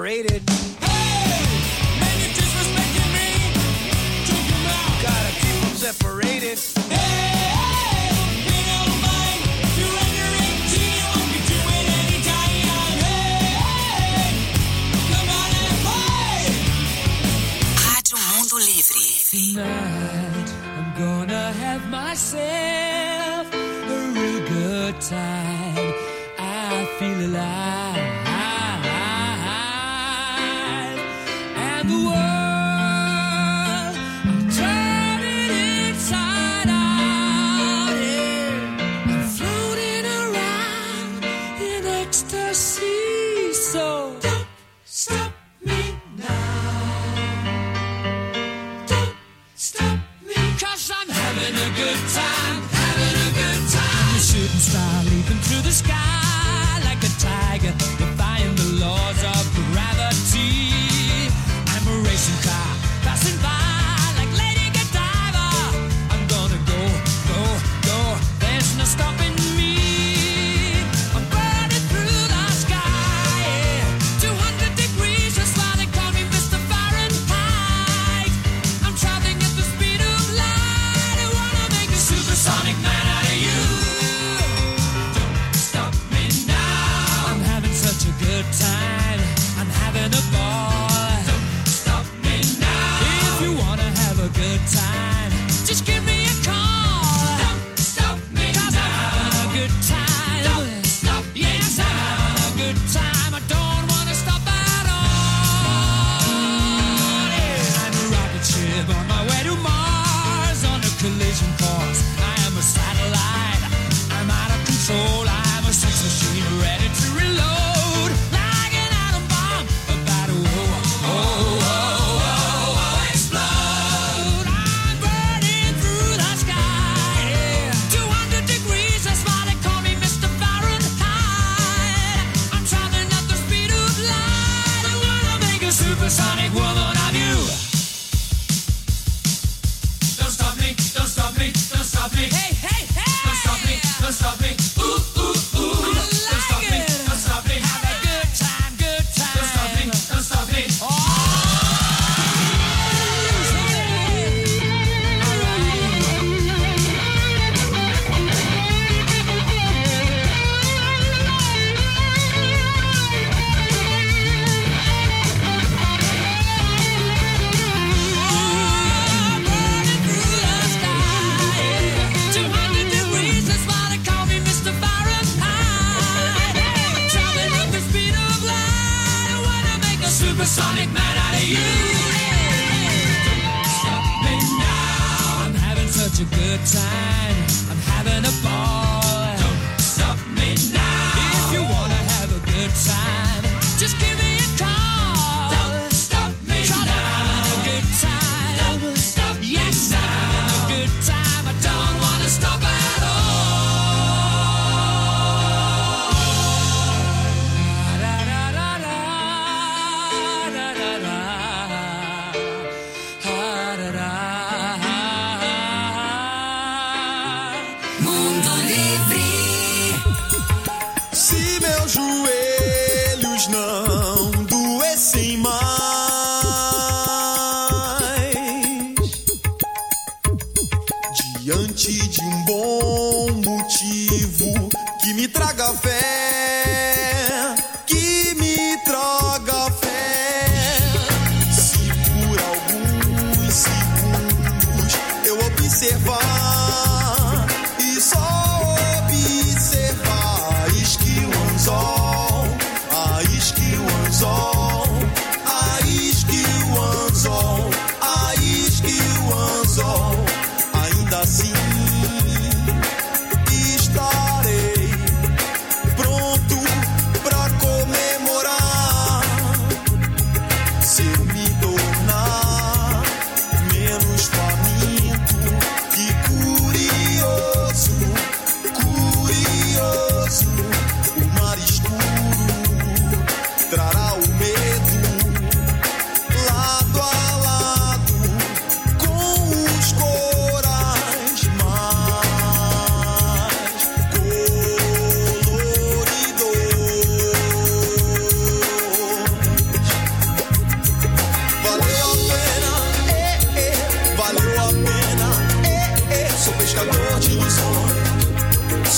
separated. Hey, man, you're disrespecting me. Take him out. Gotta keep them separated. Hey, we don't mind. You and your empty, what you do it anytime. Hey, come on and play. Rádio Mundo Livre. Tonight, I'm gonna have myself a real good time. I feel alive. And the world, I'm turning inside out. Yeah. I'm floating around in ecstasy. So don't stop me now. Don't stop me. 'Cause I'm having a good time. Having a good time. The shooting star leaping through the sky like a tiger, defying the laws of gravity. I'm a racing car passing by like Lady Godiva. I'm gonna go, go, go. There's no stopping me. I'm burning through the sky. Yeah. 200 degrees, that's why they call me Mr. Fahrenheit. I'm traveling at the speed of light. I wanna make a supersonic man out of you. Don't stop me now. I'm having such a good time. I'm having a ball. Don't stop me now. If you wanna have a good time, just give me a call. Don't stop me now. I'm having a good time. Don't stop me now. Yes, I'm having a good time. I don't wanna stop at all. Yeah. I'm a rocket ship on my way to Mars on a collision course. I am a satellite. I'm out of control. I'm a sex machine ready to reload. Like an atom bomb about to explode. I'm burning through the sky. Yeah. 200 degrees, that's why they call me Mr. Fahrenheit. I'm traveling at the speed of light. I wanna make a supersonic woman of you. Don't stop me, don't stop me, don't stop me. Hey, hey, hey! Don't stop me, don't stop me. Ooh, ooh, ooh. Don't stop me, don't stop me. Have a good time, good time. Don't stop me, don't stop me. Oh! Burning through the sky. 200 degrees, that's why they call me Mr. Fahrenheit. I'm traveling at the speed of light. I wanna make a supersonic man out of you. Don't stop me now. I'm having such a good time. I'm having a ball. Don't stop me now. If you wanna have a good time, just give me a call. Don't stop me now. I'm having a good time. Don't stop me. Yes, I'm having a good time. I don't wanna stop at all. Da, da, da, da, da, da, da. Da, da, da. Mundo Livre.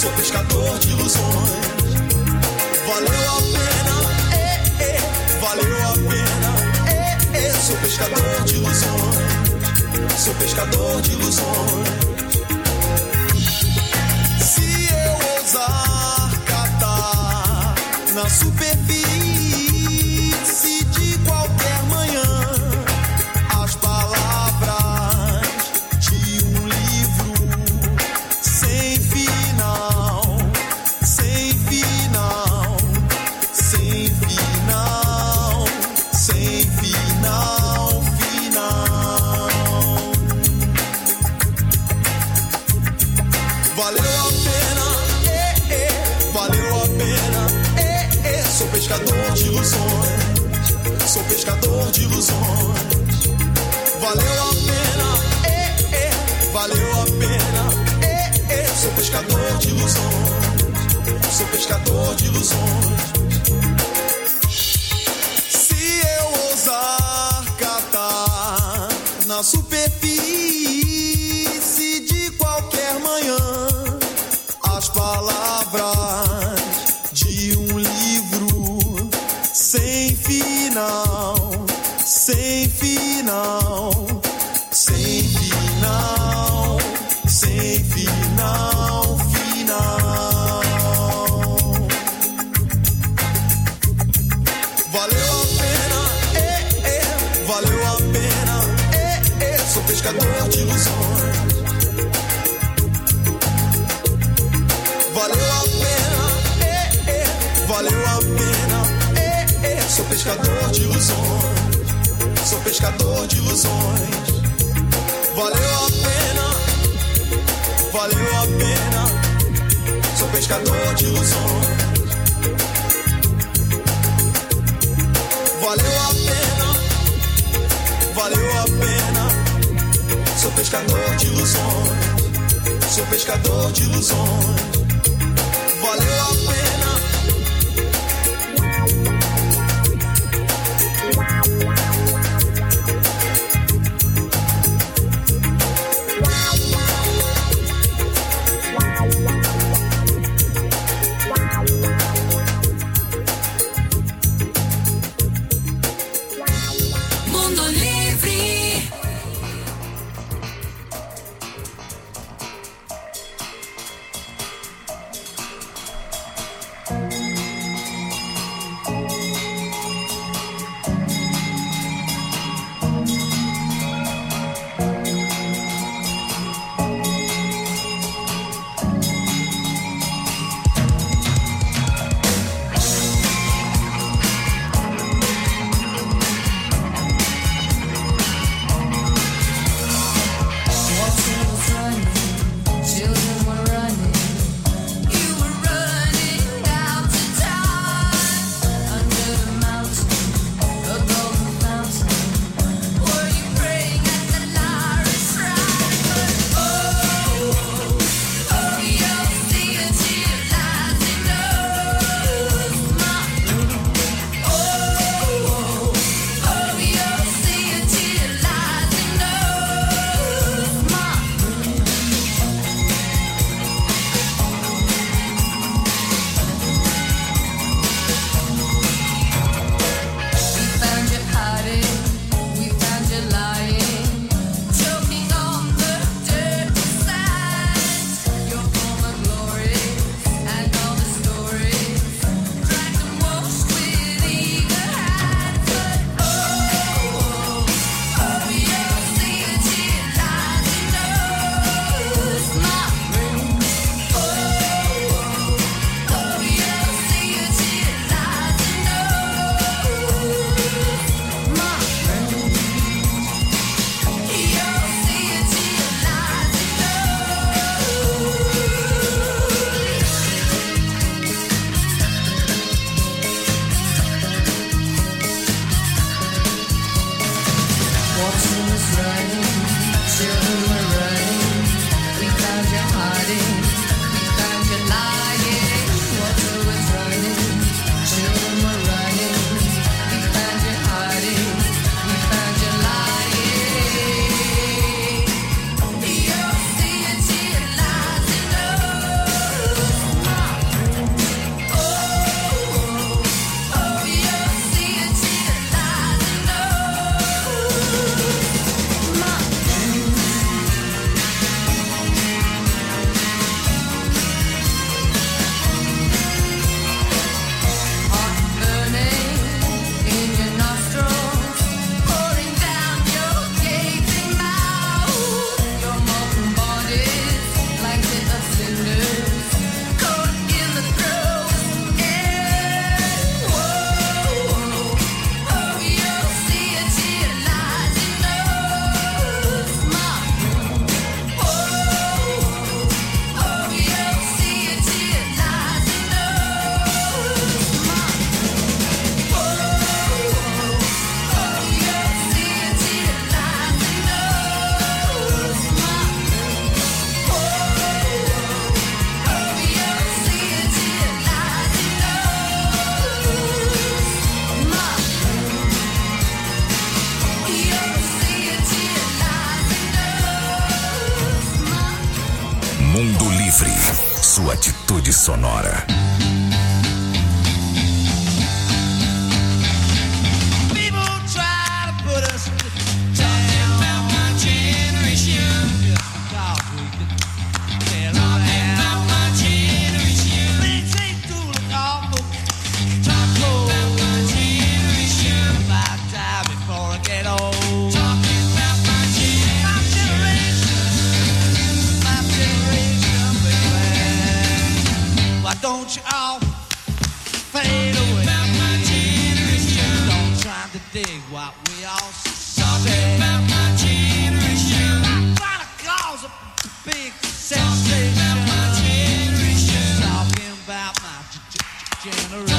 sou pescador de ilusões. Valeu a pena, valeu a pena, sou pescador de ilusões, sou pescador de ilusões. Se eu ousar catar na superfície de qualquer manhã as palavras de um livro sem final, sem final, sem final, sem final, final. Valeu a pena, valeu a pena, sou pescador de ilusões, sou pescador de ilusões. Valeu a pena, valeu a pena, sou pescador de ilusões, sou pescador de ilusões. Se eu ousar catar na superfície de qualquer manhã as palavras de um livro sem final, sem final, sem final, sem final, final. Valeu a pena, valeu a pena, sou pescador de ilusões. Valeu a pena, valeu a pena, sou pescador de ilusões, sou pescador de ilusões. Valeu a pena, valeu a pena, sou pescador de ilusões. Valeu a pena, valeu a pena, sou pescador de ilusões, sou pescador de ilusões. Valeu a pena. Mundo Livre. Livre, sua atitude sonora. Don't you all fade away? Don't try to dig what we all say. I'm trying to cause a big sensation. Talking about my generation.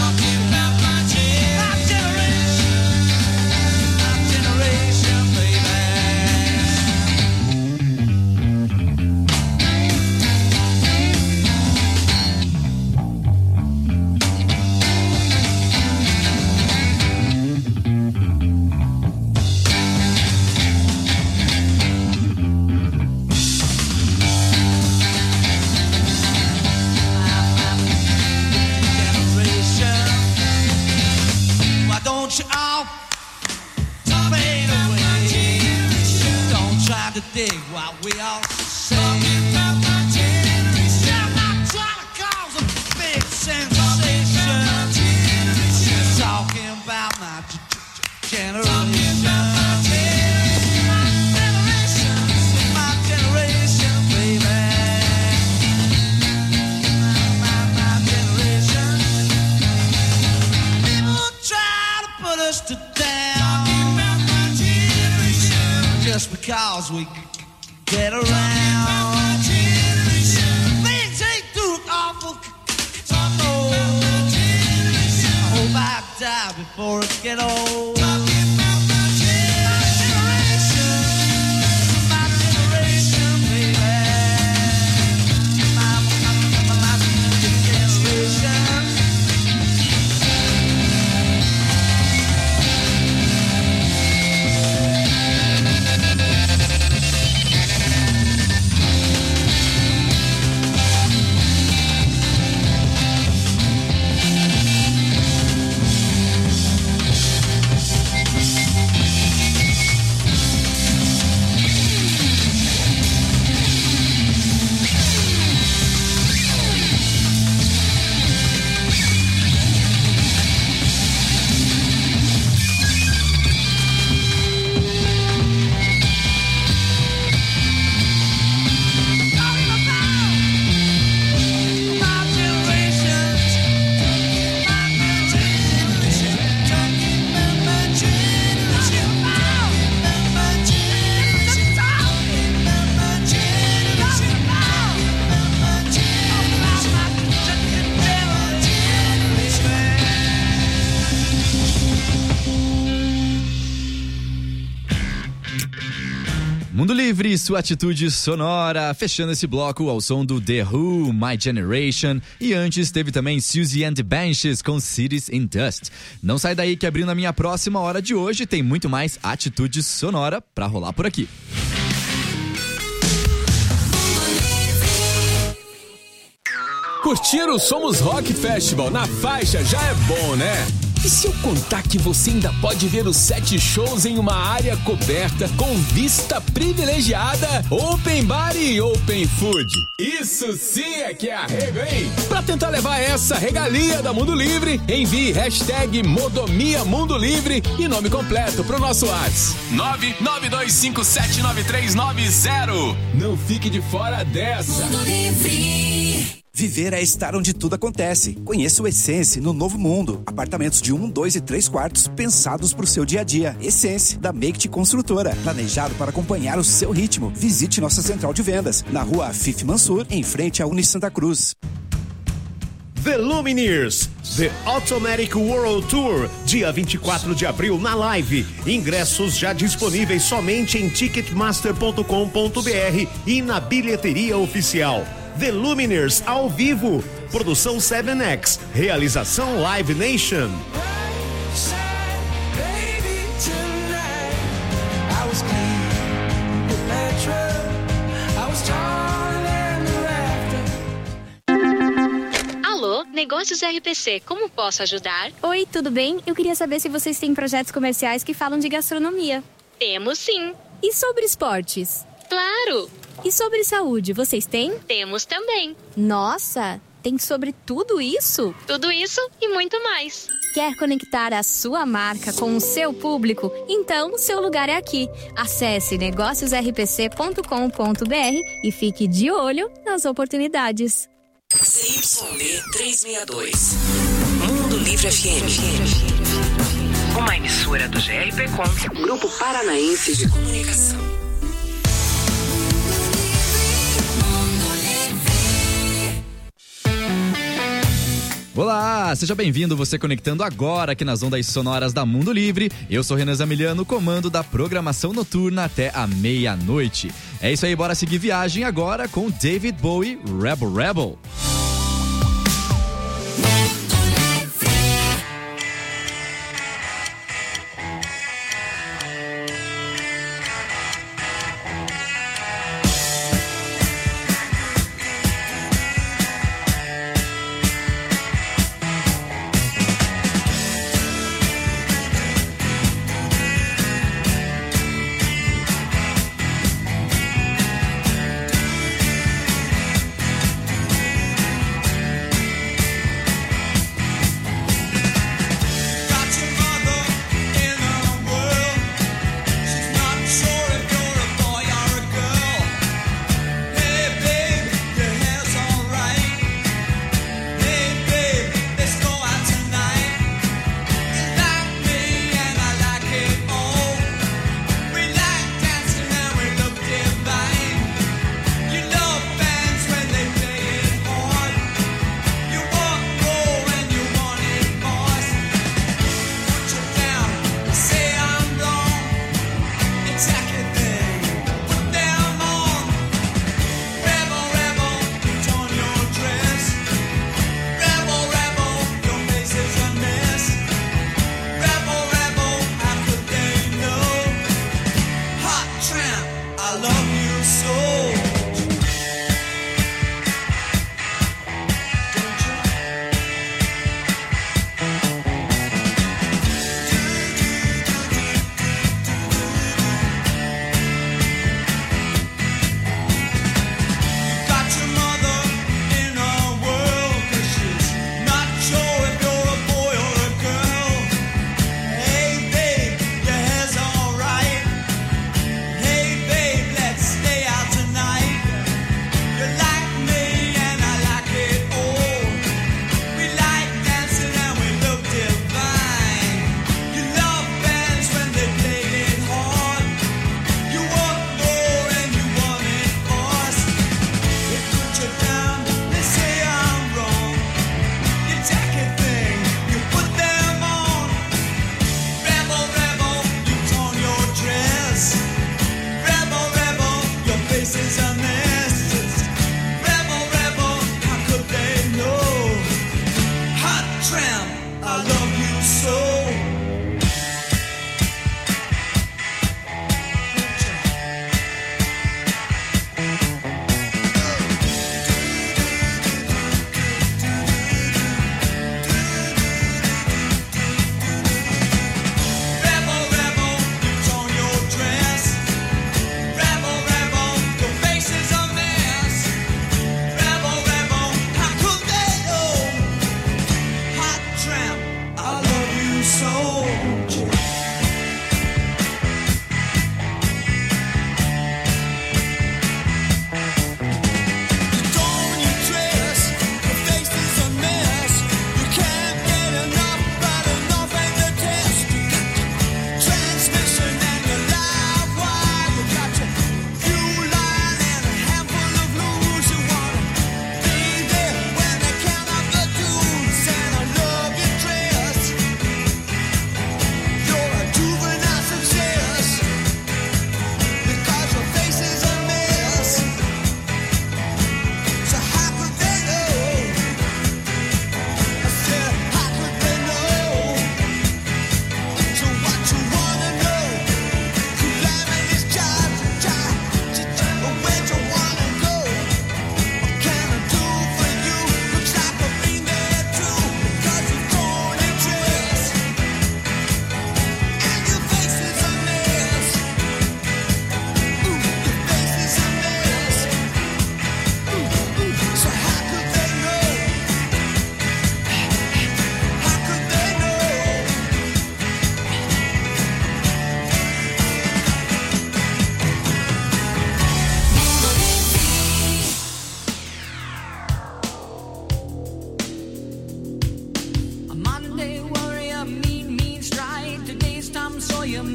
Dig what we all say. Talking about my generation. I'm not trying to cause a big sensation. Talking about my generation. My generation, baby. My generation. People try to put us to down just because we get around. Things ain't too awful. Oh, I hope I die before it get old. Mundo Livre, sua atitude sonora, fechando esse bloco ao som do The Who, My Generation, e antes teve também Siouxsie and the Banshees com Cities in Dust. Não sai daí que abrindo a minha próxima hora de hoje tem muito mais atitude sonora pra rolar por aqui. Curtir o Somos Rock Festival na faixa já é bom, né? E se eu contar que você ainda pode ver os 7 shows em uma área coberta com vista privilegiada, open bar e open food? Isso sim é que é arrego, hein? Pra tentar levar essa regalia da Mundo Livre, envie hashtag Modomia Mundo Livre e nome completo pro nosso WhatsApp 992579390. Não fique de fora dessa. Mundo Livre. Viver é estar onde tudo acontece. Conheça o Essence no Novo Mundo. Apartamentos de 1, 2 e 3 quartos pensados para o seu dia a dia. Essence, da Make-It Construtora. Planejado para acompanhar o seu ritmo. Visite nossa central de vendas, na rua Afif Mansur, em frente à Uni Santa Cruz. The Lumineers, The Automatic World Tour, dia 24 de abril na Live. Ingressos já disponíveis somente em ticketmaster.com.br e na bilheteria oficial. The Lumineers ao vivo, produção 7X, realização Live Nation. Negócios RPC, como posso ajudar? Oi, tudo bem? Eu queria saber se vocês têm projetos comerciais que falam de gastronomia. Temos sim. E sobre esportes? Claro! E sobre saúde, vocês têm? Temos também. Nossa, tem sobre tudo isso? Tudo isso e muito mais. Quer conectar a sua marca com o seu público? Então, seu lugar é aqui. Acesse negóciosrpc.com.br e fique de olho nas oportunidades. CYD 362. Mundo Livre FM. Uma emissora do GRP Com, Grupo Paranaense de Comunicação. Olá, seja bem-vindo, você conectando agora aqui nas ondas sonoras da Mundo Livre. Eu sou Renan Zamiliano, comando da programação noturna até a meia-noite. É isso aí, bora seguir viagem agora com David Bowie, Rebel Rebel.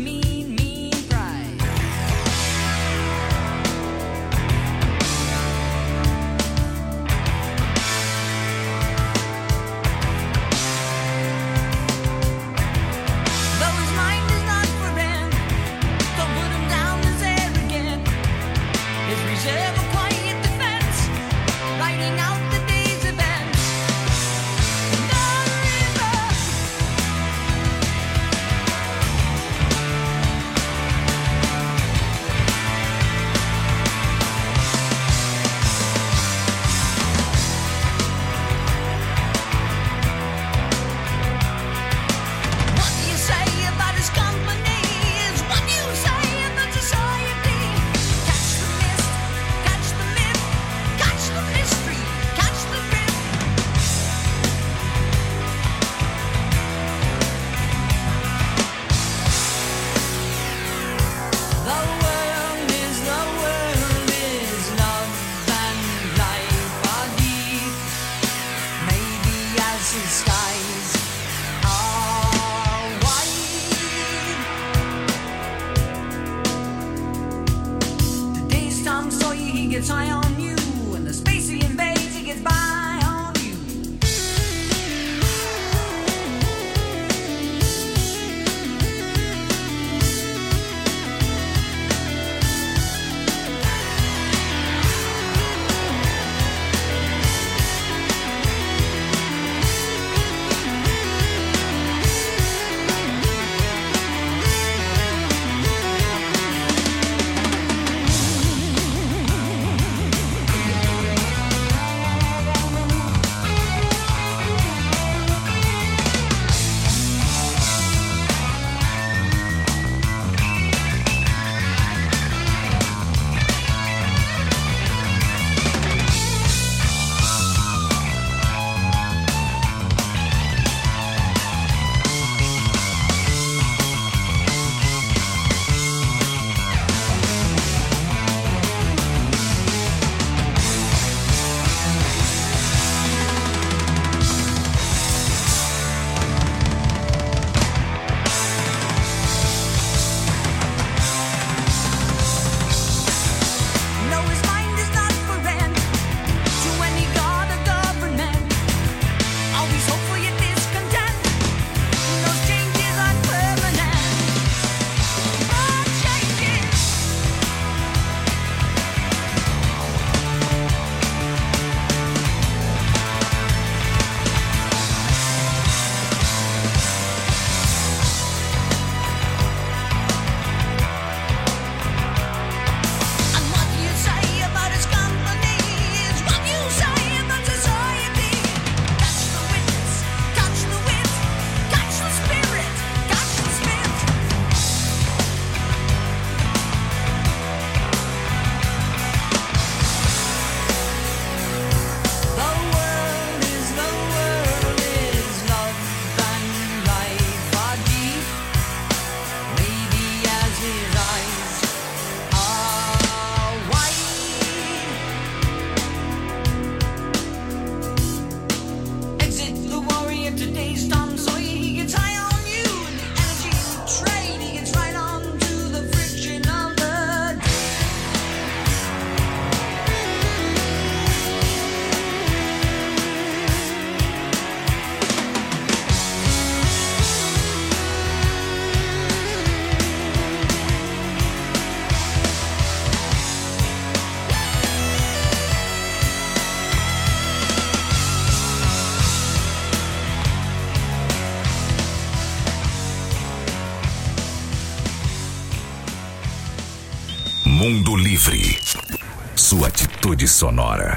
mean, mean pride. Though his mind is not for rent, don't put him down as arrogant. His reserve a quiet defense, writing out the day's events. The river. What do you say about his company is what you say about society. Catch the mist, catch the myth, catch the mystery, catch the drift. The world is love and life are deep. Maybe as his skies are wide. The day's Tom Sawyer, he gets high on you, and the space he invades, he gets by on you. No, his mind is not for rent to any god or government. Always hope for your discontent. Those changes aren't permanent. But changes. And what you say about his company is what you say about society. Catch the witness, catch the wit, catch the spirit, catch the spit. The world is love and life are deep. Maybe as his eyes are wide. Exit the warrior, today's Tom Sawyer. He gets high on you, and the energy you trade, he gets right on to the friction of the day. Mundo Livre. Sua atitude sonora.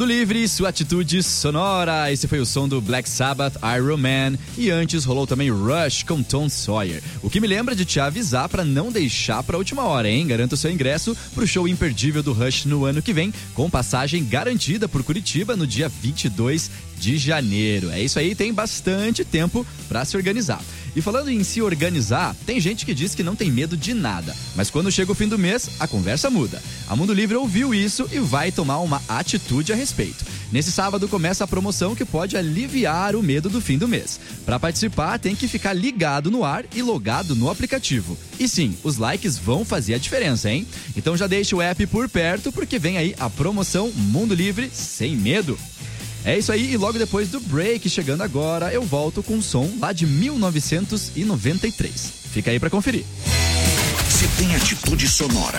Mundo Livre, sua atitude sonora. Esse foi o som do Black Sabbath, Iron Man. E antes rolou também Rush com Tom Sawyer. O que me lembra de te avisar pra não deixar pra última hora, hein? Garanta o seu ingresso pro show imperdível do Rush no ano que vem, com passagem garantida por Curitiba no dia 22 de janeiro. É isso aí, tem bastante tempo pra se organizar. E falando em se organizar, tem gente que diz que não tem medo de nada, mas quando chega o fim do mês, a conversa muda. A Mundo Livre ouviu isso e vai tomar uma atitude a respeito. Nesse sábado começa a promoção que pode aliviar o medo do fim do mês. Para participar, tem que ficar ligado no ar e logado no aplicativo. E sim, os likes vão fazer a diferença, hein? Então já deixa o app por perto, porque vem aí a promoção Mundo Livre Sem Medo. É isso aí, e logo depois do break, chegando agora, eu volto com um som lá de 1993. Fica aí pra conferir. Se tem atitude sonora.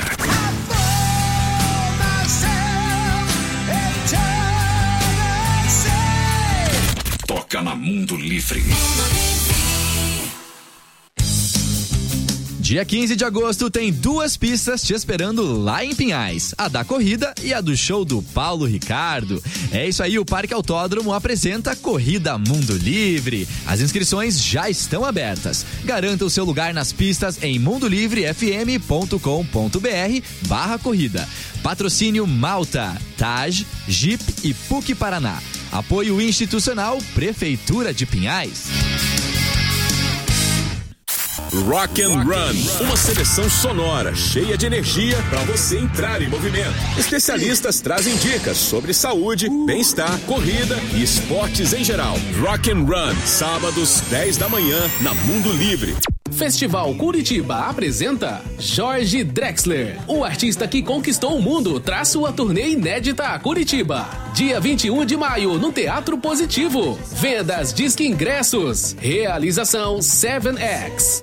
Toca na Mundo Livre. Dia 15 de agosto tem 2 pistas te esperando lá em Pinhais, a da corrida e a do show do Paulo Ricardo. É isso aí, o Parque Autódromo apresenta a Corrida Mundo Livre. As inscrições já estão abertas. Garanta o seu lugar nas pistas em mundolivrefm.com.br/corrida. Patrocínio Malta, TAG, Jeep e PUC Paraná. Apoio institucional Prefeitura de Pinhais. Rock and Run, uma seleção sonora cheia de energia para você entrar em movimento. Especialistas trazem dicas sobre saúde, bem-estar, corrida e esportes em geral. Rock and Run, sábados 10 da manhã na Mundo Livre. Festival Curitiba apresenta Jorge Drexler, o artista que conquistou o mundo, traz sua turnê inédita a Curitiba. Dia 21 de maio, no Teatro Positivo. Vendas Disque Ingressos. Realização 7X.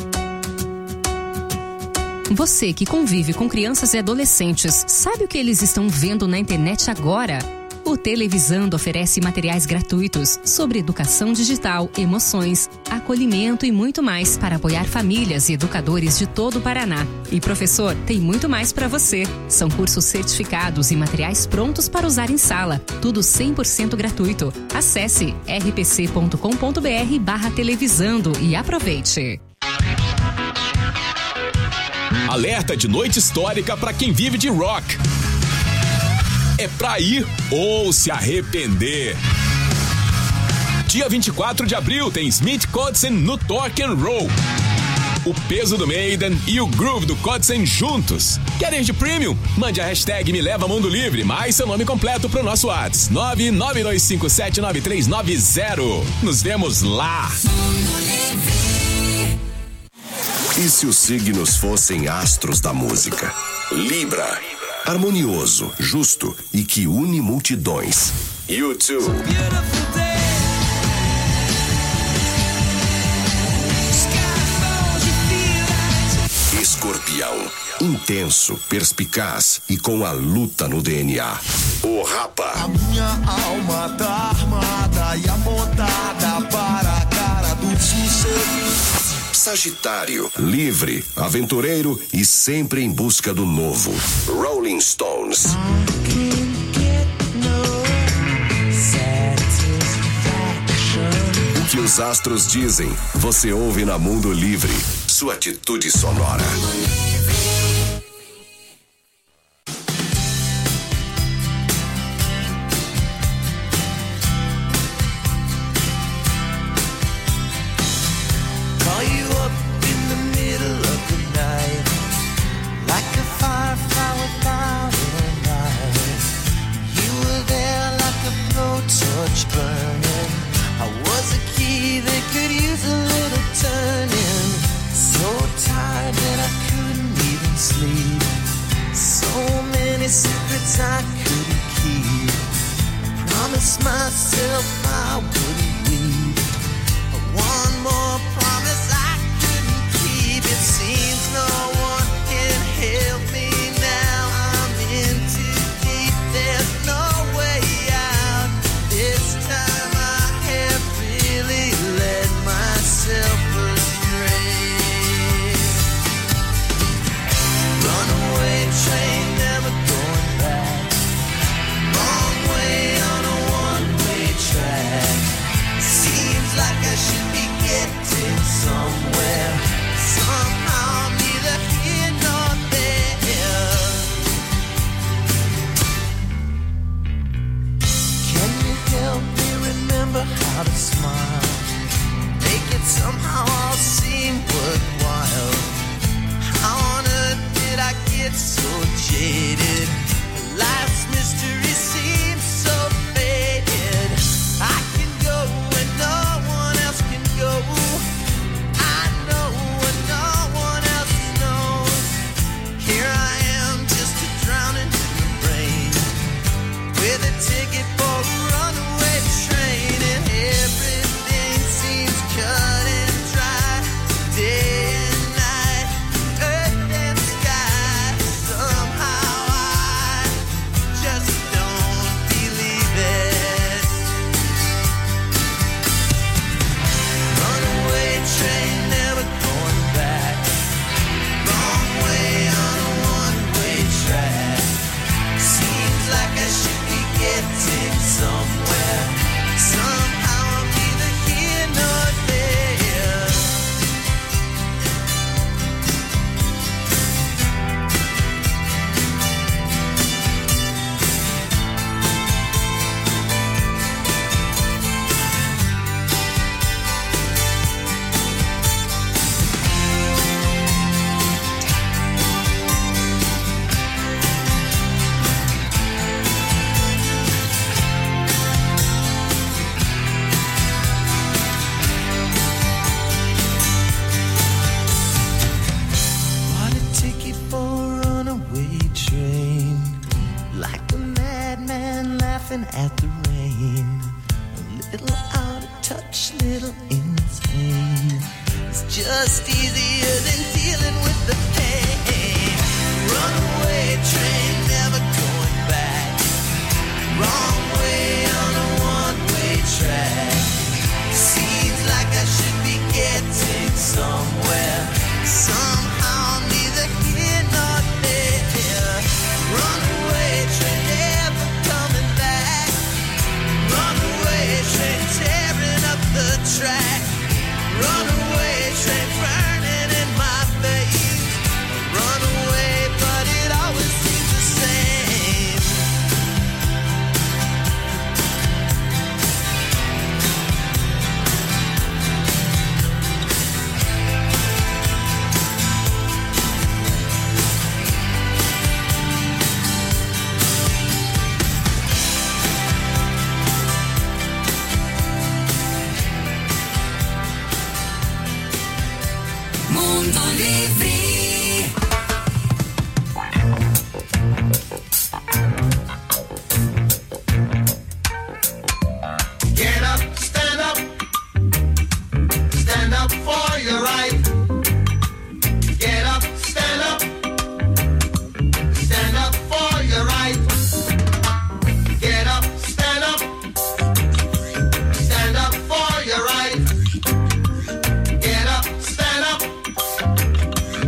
Você que convive com crianças e adolescentes, sabe o que eles estão vendo na internet agora? O Televisando oferece materiais gratuitos sobre educação digital, emoções, acolhimento e muito mais para apoiar famílias e educadores de todo o Paraná. E professor, tem muito mais para você. São cursos certificados e materiais prontos para usar em sala. Tudo 100% gratuito. Acesse rpc.com.br/televisando e aproveite. Alerta de noite histórica para quem vive de rock. É pra ir ou se arrepender. Dia 24 de abril tem Smith Kotzen no Torque and Roll. O peso do Maiden e o groove do Kotzen juntos. Quer ir de premium? Mande a hashtag Me Leva Mundo Livre, mais seu nome completo pro nosso WhatsApp 992579390. Nos vemos lá. E se os signos fossem astros da música? Libra, harmonioso, justo e que une multidões. YouTube. Escorpião, intenso, perspicaz e com a luta no DNA. O Rapa. A minha alma tá armada e apontada para a cara do sucesso. Sagitário, livre, aventureiro e sempre em busca do novo. Rolling Stones. O que os astros dizem, você ouve na Mundo Livre. Sua atitude sonora. Runaway train, never going back. Wrong way without a smile. Make it somehow all seem worthwhile. How on earth did I get so jaded? Life's mystery seems so faded. I can go where no one else can go. I know where no one else knows. Here I am, just a drowning in the rain, with a ticket for a runaway train, and everything seems cut and dry. Day and night, earth and sky. Somehow I just don't believe it. Runaway train, never going back. Wrong way on a one-way track. Seems like I should be getting somewhere. Somehow I'm neither here nor there. Bought a ticket for a runaway train, like a madman laughing at the rain. A little out of touch, little insane. It's just easier than dealing with the pain. Runaway train, never going back. Wrong way on a one-way track. Seems like I should be getting somewhere. Somehow I'm neither here nor there. Runaway train, never coming back. Runaway train, tearing up the track. Runaway train, burning in my veins. Runaway, but it always seems the same. Mundo Livre. Get up, stand up. Stand up for your right. Get up, stand up. Stand up for your right. Get up, stand up. Stand up for your right. Get up, stand up.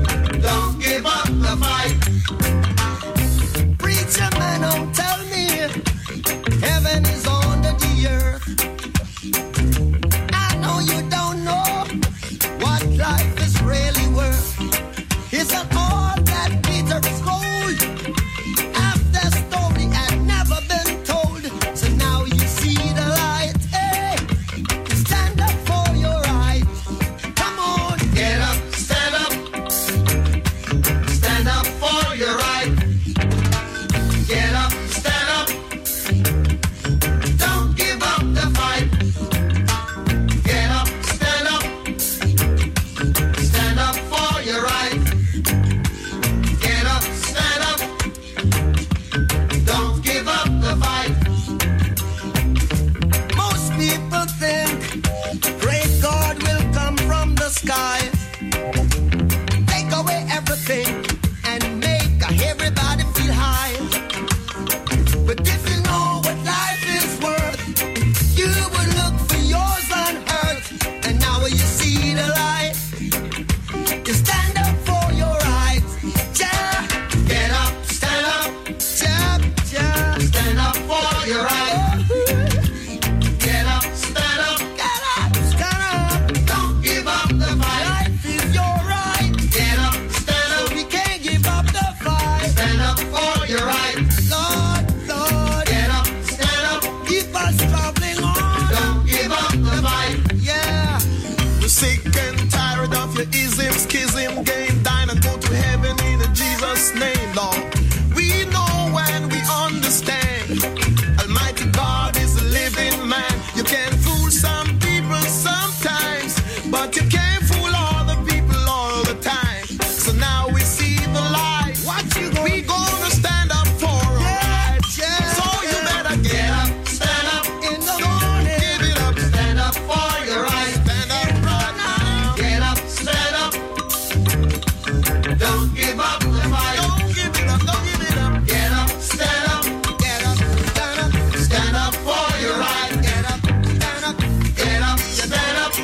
the ism, schism, gain, dine and go to heaven in Jesus' name, Lord. We know and we understand. Almighty God is a living man. You can fool some people sometimes, but you can't fool all the people all the time. So now we see the light. We gonna stand up for our rights. So you better get up, stand up in the morning. Give it up, stand up for your rights. Stand up right now. Get up, stand up. Don't give up the fight. Don't give it up, don't give it up. Get up, stand up. Get up, stand up. Stand up for your rights. Get up, stand up. Get up, stand up.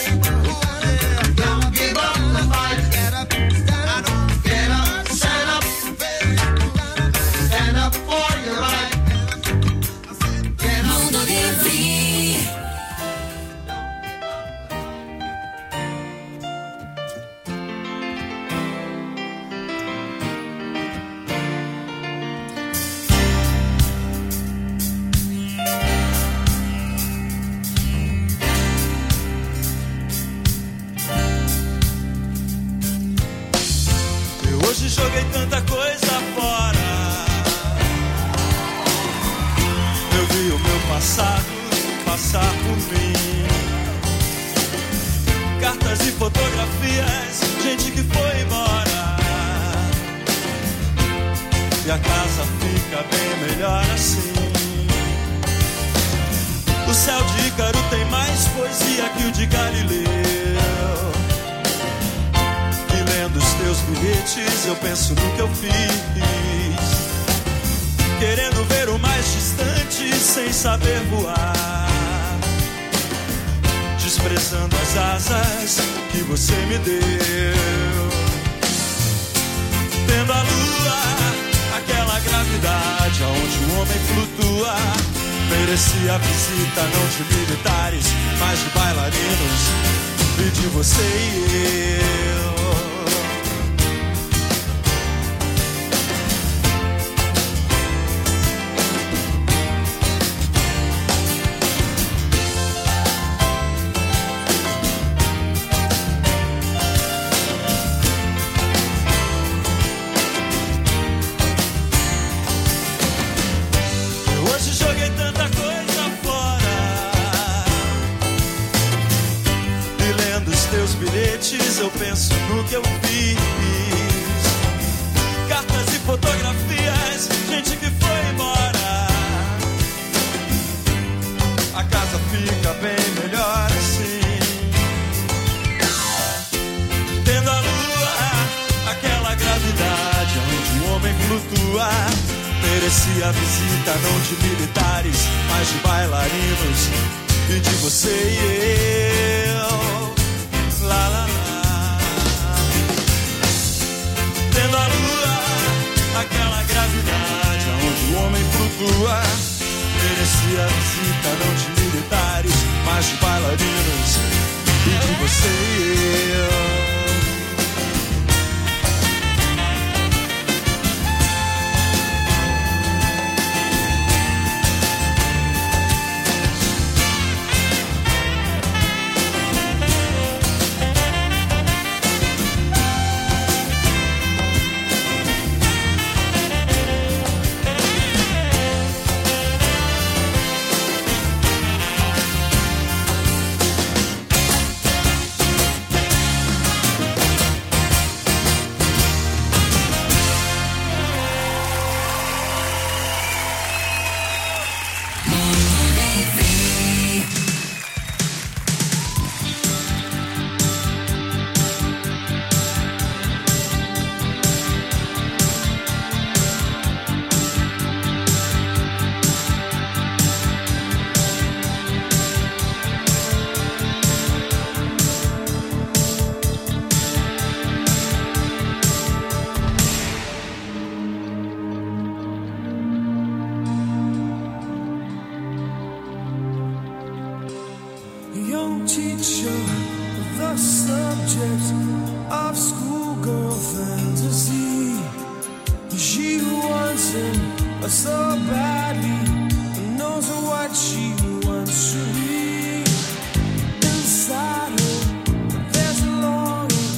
Don't give up the fight. Get up, stand up. Get up, stand up. Stand up for your right. Mundo Livre. Eu hoje joguei tanta coisa fora. Eu vi o meu passado passar por mim. Cartas e fotografias, gente que foi embora. E a casa fica bem melhor assim. O céu de Ícaro tem mais poesia que o de Galileu. E lendo os teus bilhetes eu penso no que eu fiz, querendo ver o mais distante sem saber voar, desprezando as asas que você me deu. Tendo a lua, aquela gravidade aonde o homem flutua, merecia a visita não de militares, mas de bailarinos, e de você e eu. Hoje joguei tanta coisa fora. E lendo os teus bilhetes eu penso no que eu fiz. Cartas e fotografias, gente que foi embora. A casa fica bem melhor assim. Tendo a lua, aquela gravidade onde o homem flutua, merecia a visita não de militares, mas de bailarinos, e de você e eu. Lá, lá, lá. Tendo a lua, aquela gravidade onde o homem flutua, merecia a visita não de militares, mas de bailarinos, e de você e eu. Young teacher of the subject of schoolgirl fantasy. She wants him so badly, knows what she wants to be. Inside her, there's a longing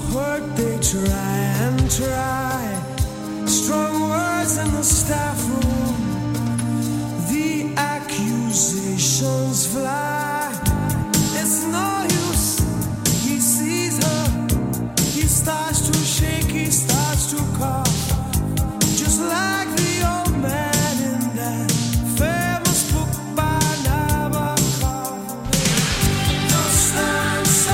work they try and try. Strong words in the staff room. The accusations fly. It's no use. He sees her. He starts to shake. He starts to cough. Just like the old man in that famous book by Nabokov. Don't stand so.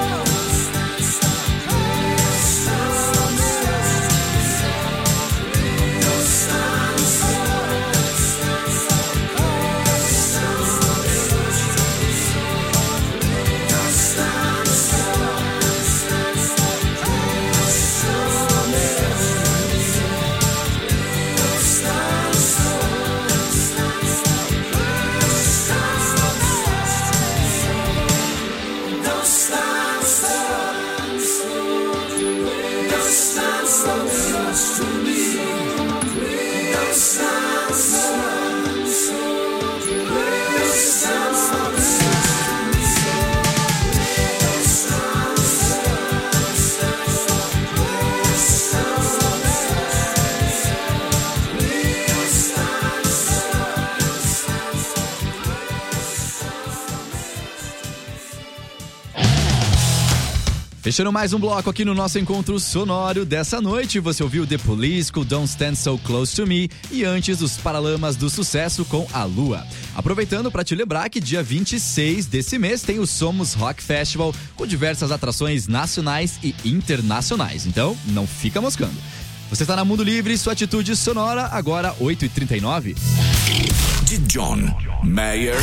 Fechando mais um bloco aqui no nosso encontro sonoro dessa noite, você ouviu The Police com Don't Stand So Close To Me e antes os Paralamas do Sucesso com A Lua. Aproveitando para te lembrar que dia 26 desse mês tem o Somos Rock Festival com diversas atrações nacionais e internacionais, então não fica moscando. Você está na Mundo Livre, sua atitude sonora, agora 8h39. De John Mayer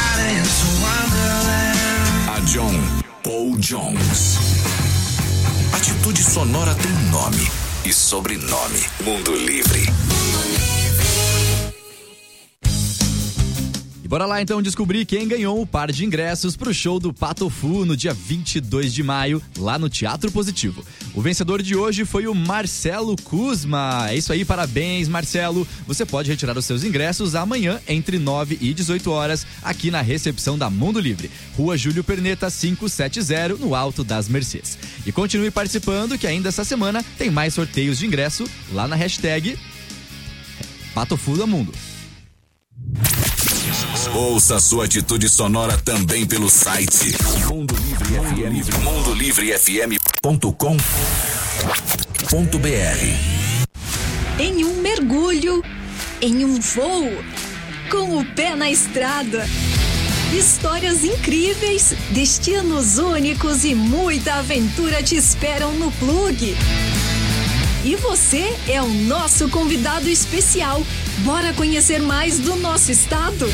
a John Paul Jones. Atitude sonora tem nome e sobrenome. Mundo Livre. E bora lá então descobrir quem ganhou o par de ingressos pro show do Pato Fu no dia 22 de maio, lá no Teatro Positivo. O vencedor de hoje foi o Marcelo Kuzma. É isso aí, parabéns, Marcelo. Você pode retirar os seus ingressos amanhã entre 9 e 18 horas aqui na recepção da Mundo Livre, Rua Júlio Perneta 570, no Alto das Mercês. E continue participando que ainda essa semana tem mais sorteios de ingresso lá na hashtag Pato Fu da Mundo. Ouça sua atitude sonora também pelo site mundolivrefm.com.br. Em um mergulho, em um voo, com o pé na estrada. Histórias incríveis, destinos únicos e muita aventura te esperam no Plug. E você é o nosso convidado especial. Bora conhecer mais do nosso estado?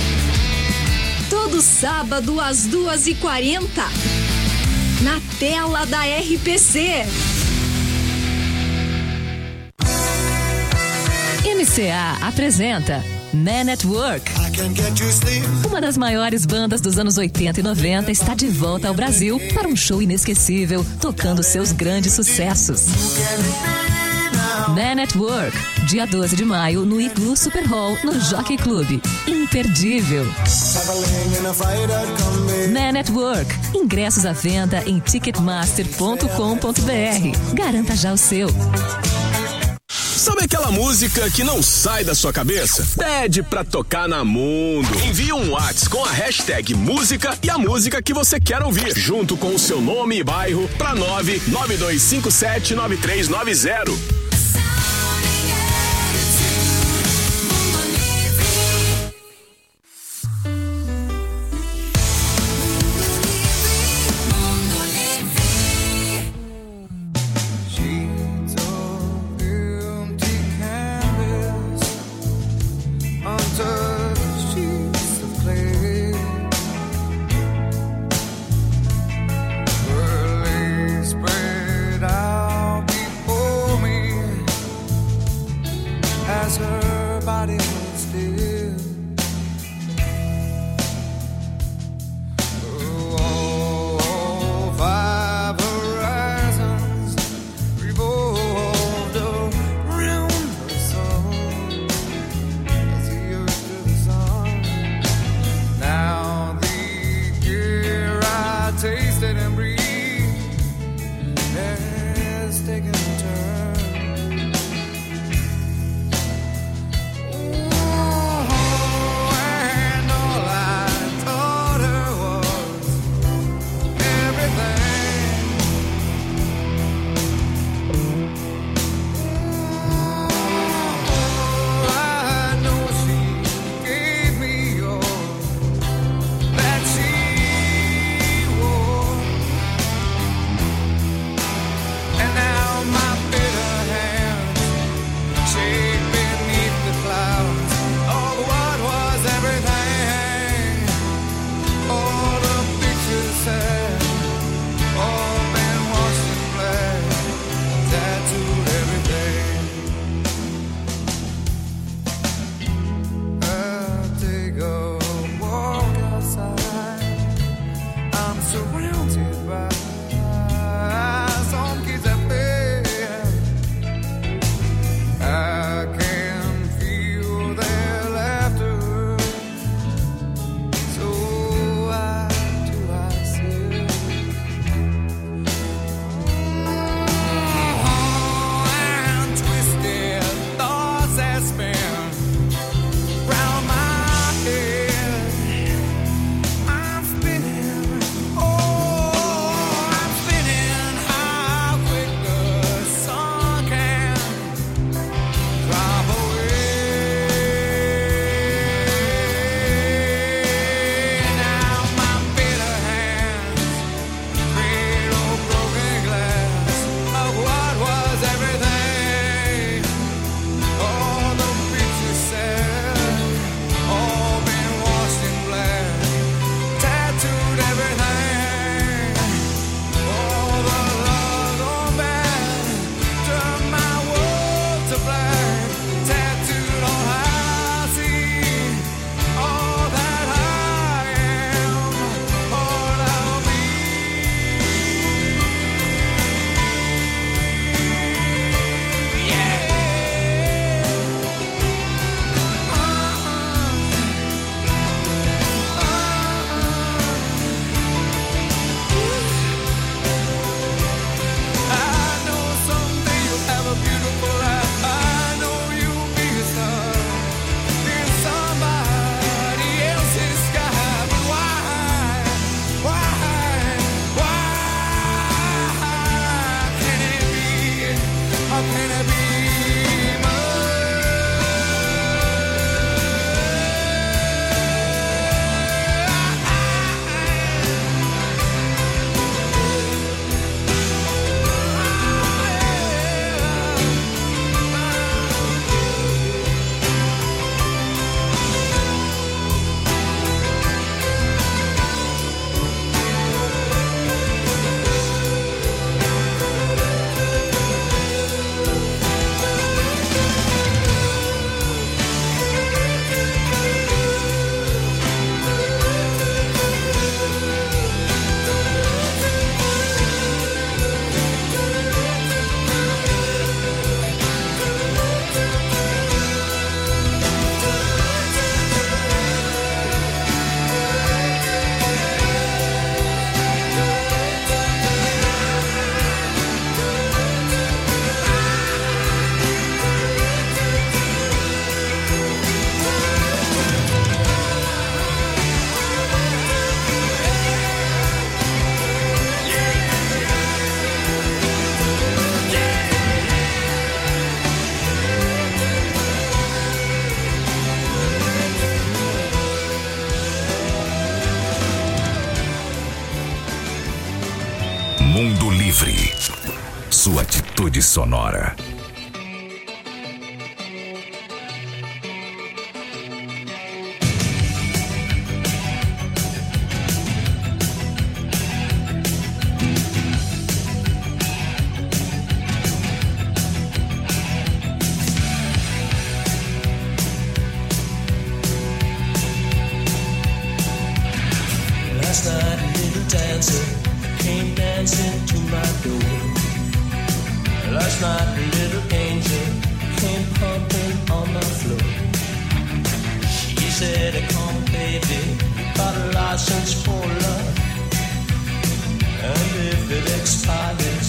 Todo sábado às 2h40, na tela da RPC. MCA apresenta Man at Work. Uma das maiores bandas dos anos 80 e 90 está de volta ao Brasil para um show inesquecível, tocando seus grandes sucessos. Man at Work, dia 12 de maio, no Igloo Super Hall, no Jockey Club. Imperdível. Man at Work, ingressos à venda em ticketmaster.com.br. Garanta já o seu. Sabe aquela música que não sai da sua cabeça? Pede pra tocar na Mundo. Envie um WhatsApp com a hashtag música e a música que você quer ouvir, junto com o seu nome e bairro, pra 992579390. Spread out before me. Mundo Livre. Sua atitude sonora. Last night a little dancer came dancing to my door. Last night a little angel came pumping on my floor. She said, come baby, you got a license for love, and if it expired